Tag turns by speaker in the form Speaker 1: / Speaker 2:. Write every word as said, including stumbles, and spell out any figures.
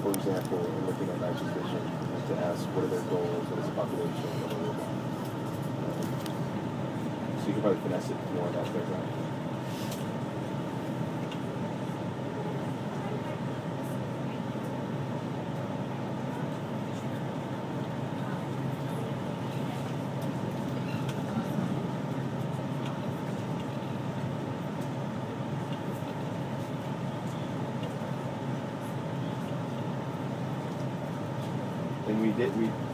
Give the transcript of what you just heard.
Speaker 1: for example, in looking at NYCHA's vision, is to ask what are their goals, what is the population, what are they about. Um, so you can probably finesse it more in that third round. And we did, we